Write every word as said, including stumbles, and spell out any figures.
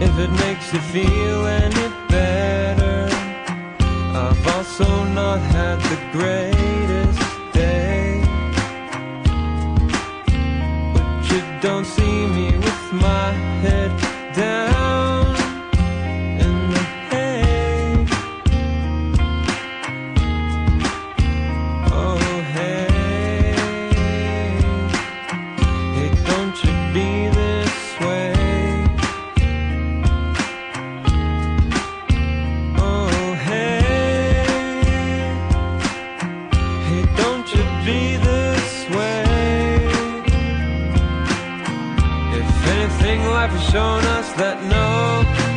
if it makes you feel any better. I've also not had the greatest day, but you don't see me with my head down in the hay. Oh hey, hey, don't you be this way. Oh hey, hey, don't you be this way. If anything life has shown us, that no